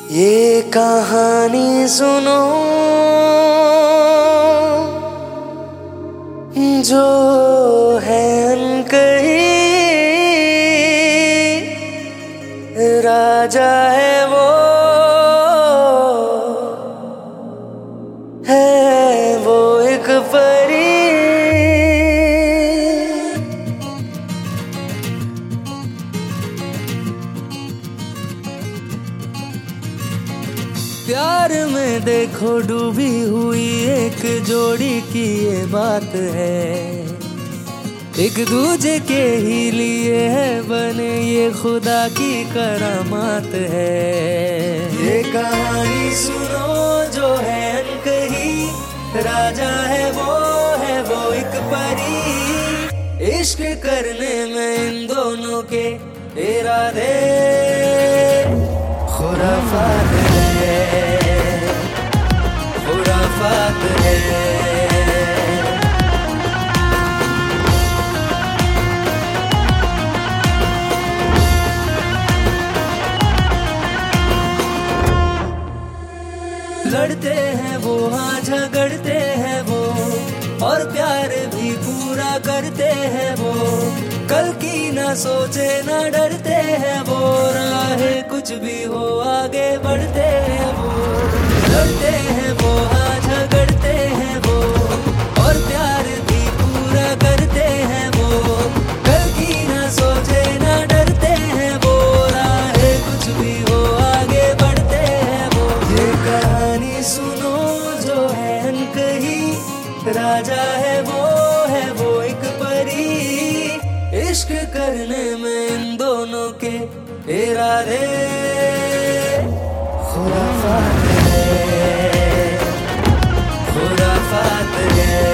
ये कहानी सुनो जो है अनकही, राजा है वो एक परी। प्यार में देखो डूबी हुई एक जोड़ी की ये बात है, एक दूजे के ही लिए है बने ये खुदा की करामात है। ये कहानी सुनो जो है अनकही, राजा है वो एक परी। इश्क करने में इन दोनों के इरादे खुराफात खुराफात है। लड़ते हैं वो, हाँ झगड़ते हैं वो, और प्यार भी पूरा करते हैं वो। कल की ना सोचे ना डरते हैं वो, राहे कुछ भी हो आगे बढ़ते हैं वो। लड़ते हैं वो, हाँ झगड़ते हैं वो, और प्यार भी पूरा करते हैं वो। कल की ना सोचे ना डरते हैं वो, राहे कुछ भी हो आगे बढ़ते हैं वो। ये कहानी सुनो जो है अनकही, राजा है वो एक परी। इश्क करने में इन दोनों के इरादे खुराफात है, खुराफात है।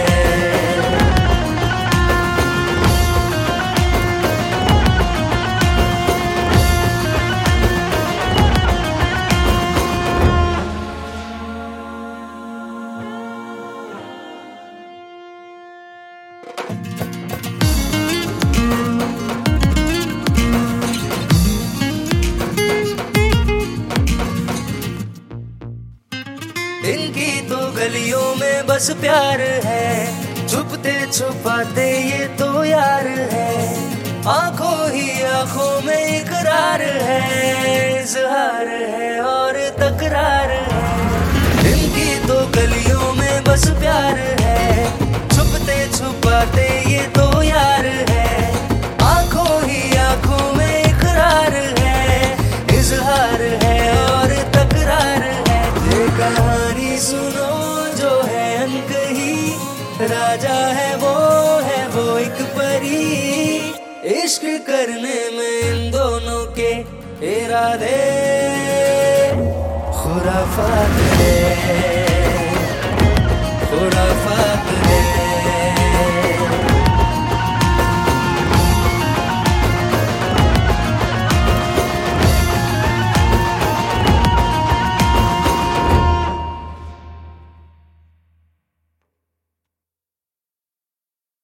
इनकी तो गलियों में बस प्यार है, छुपते छुपाते ये तो यार है। आंखों ही आंखों में इकरार है, इजहार है और तकरार है। इनकी तो गलियों में बस प्यार है, छुपते छुपाते ये तो यार है। आंखों ही आंखों में इकरार है, इजहार है और तकरार है। ये कहानी सुनो जो है अनकही, राजा है वो एक परी। इश्क करने में इन दोनों के इरादे खुराफात